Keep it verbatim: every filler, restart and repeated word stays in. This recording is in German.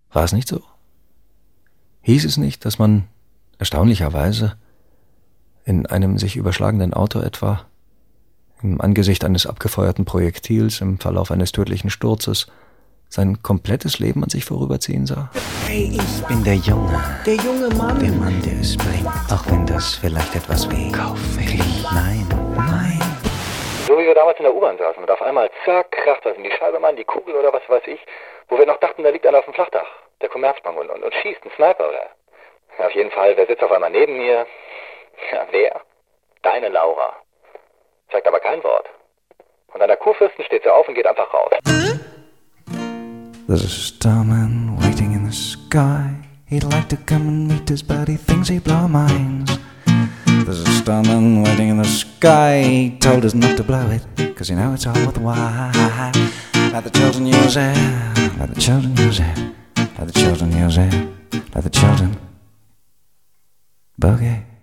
War es nicht so? Hieß es nicht, dass man erstaunlicherweise in einem sich überschlagenden Auto etwa, im Angesicht eines abgefeuerten Projektils, im Verlauf eines tödlichen Sturzes, sein komplettes Leben an sich vorüberziehen sah? Hey, ich bin der Junge. Der junge Mann. Der Mann, der es bringt. Auch wenn das vielleicht etwas weh. Kauf mich. Nein, nein. So wie wir damals in der U-Bahn saßen und auf einmal, zack, kracht was in die Scheibe, Mann, die Kugel oder was weiß ich, wo wir noch dachten, da liegt einer auf dem Flachdach, der Commerzbank und, und, und schießt, ein Sniper oder... Ja, auf jeden Fall, wer sitzt auf einmal neben mir? Ja, wer? Deine Laura. Sagt aber kein Wort. Und an der Kurfürsten steht sie auf und geht einfach raus. There's a starman waiting in the sky. He'd like to come and meet us, but he thinks he'd blow our minds. There's a starman waiting in the sky. He told us not to blow it, cause you know it's all worthwhile. Let the children use it, let the children use it, let the children use it, let the children boogie.